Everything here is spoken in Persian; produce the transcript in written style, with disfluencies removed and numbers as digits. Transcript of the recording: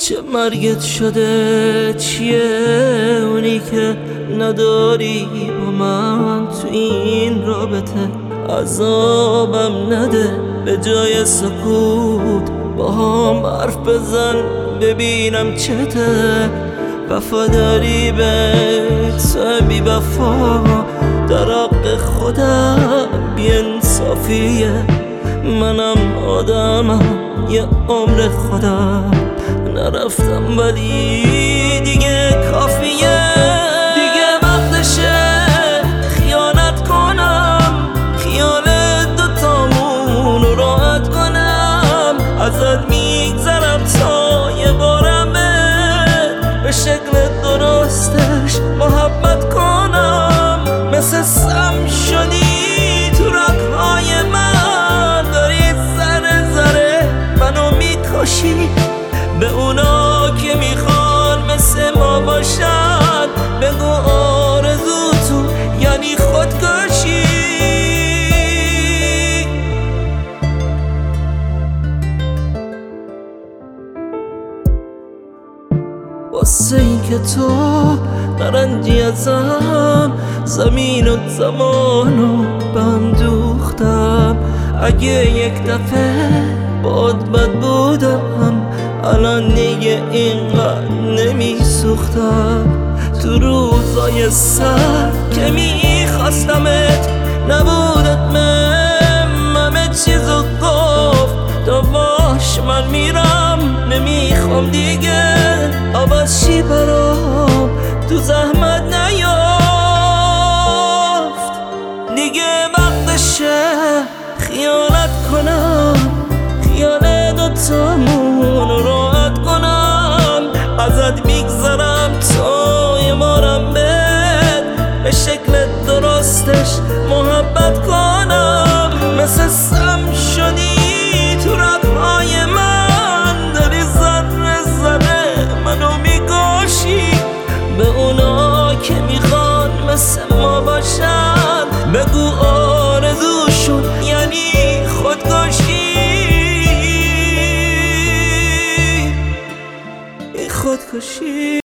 چه مرگت شده؟ چیه اونی که نداری با من تو این رابطه؟ عذابم نده، به جای سکوت با هم حرف بزن ببینم چته. وفاداری به تو بی وفا در حق خودم بی انصافیه. منم آدمم یه عمر خودم نرفتم ولی دیگه کافیه. دیگه وقتشه خیانت کنم، خیال دوتامون رو راحت کنم. ازت میگذرم تا یه بارم به شکل درستش محبت کنم. مثل سم شدی تو رگ‌های من، داری ذره ذره منو میکشی. به اونا که میخوان مثل ما باشن بگو آرزو تو یعنی خودکشی. واسه این که تو نرنجی ازم، زمین و زمانو به هم دوختم. اگه یک دفعه باد بد بودم الان دیگه اینقدر نمیسوختم. تو روزای سر که میخواستمت نبودت همه چیزو گفت تا باش من میرم نمیخوام دیگه عوض شی برام تو زحمت نیافت. دیگه وقتشه خیانت کنم، خیال دوتامون رو راحت کنم. ازت میگذرم تا یه بارم به شکل درستش محبت کنم. مثل سم شدی تو رگ‌های من، داری ذره ذره منو میکشی. به اونا که میخوان مثل ما باشن بگو آرزوشون یعنی خودکشی.